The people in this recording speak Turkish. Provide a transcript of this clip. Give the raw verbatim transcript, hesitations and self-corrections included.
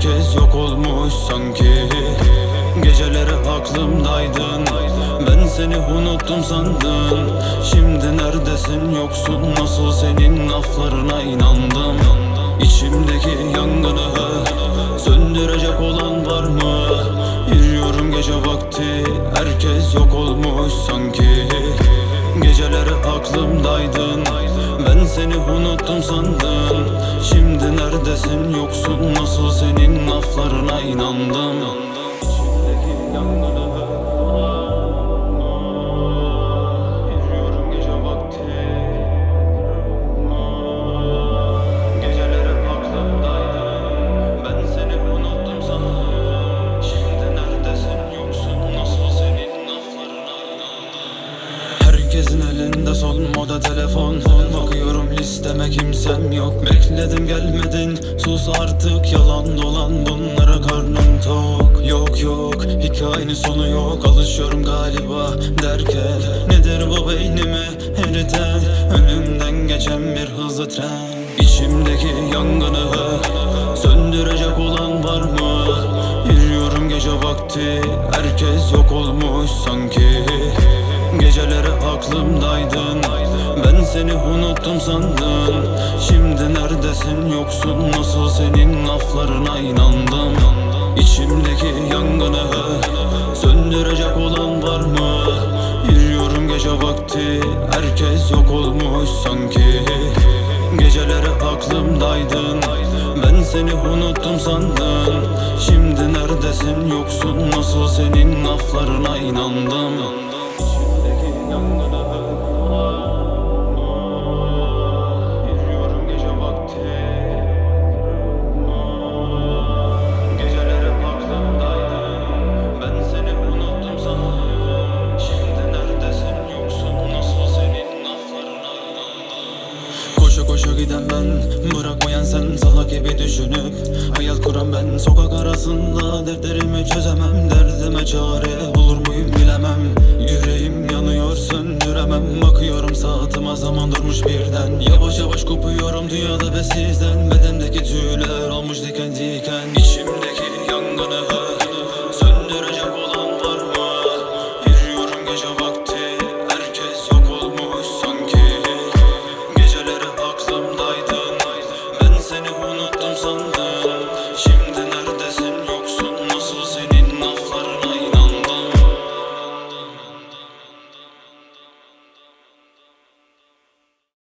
herkes yok olmuş sanki. Geceleri aklımdaydın, ben seni unuttum sandım. Şimdi neredesin, yoksun, nasıl senin laflarına inandım. İçimdeki yangını söndürecek olan var mı? Yürüyorum gece vakti, herkes yok olmuş sanki. Geceleri aklımdaydın, ben seni unuttum sandım. Şimdi neredesin, yoksun, nasıl senin laflarına inandım. İçimdeki yangını yürüyorum gece vakti. Geceleri aklımdaydın, ben seni unuttum sandım. Şimdi neredesin, yoksun, nasıl senin laflarına inandım. Herkesin elinde son moda telefon, bakıyorum listeme kimsem yok. Bekledim gelmedin, sus artık, yalan dolan bunlara karnım tok. Yok yok, hikayenin sonu yok, alışıyorum galiba derken. Nedir bu beynimi eriten, önümden geçen bir hızlı tren. İçimdeki yangını söndürecek olan var mı? Yürüyorum gece vakti, herkes yok olmuş sanki. Geceleri aklımdaydın, ben seni unuttum sandım. Şimdi neredesin, yoksun, nasıl senin laflarına inandım. İçimdeki yangını söndürecek olan var mı? Yürüyorum gece vakti, herkes yok olmuş sanki. Geceleri aklımdaydın, ben seni unuttum sandım. Şimdi neredesin, yoksun, nasıl senin laflarına inandım. Yürüyorum gece vakti. Geceleri aklımdaydın, ben seni unuttum sandım. Şimdi neredesin, yoksun, nasıl senin laflarına inandım. Koşa koşa giden ben, bırakmayan sen, salak gibi düşünüp hayal kuran ben. Sokak arasında dertlerimi çözemem, derdime çare bulur muyum bilemem. Yüreğim yanıyor, söndüremem, bakıyorum saatime, zaman durmuş birden. Yavaş yavaş kopuyorum dünyada ve sizden, bedendeki tüyler olmuş diken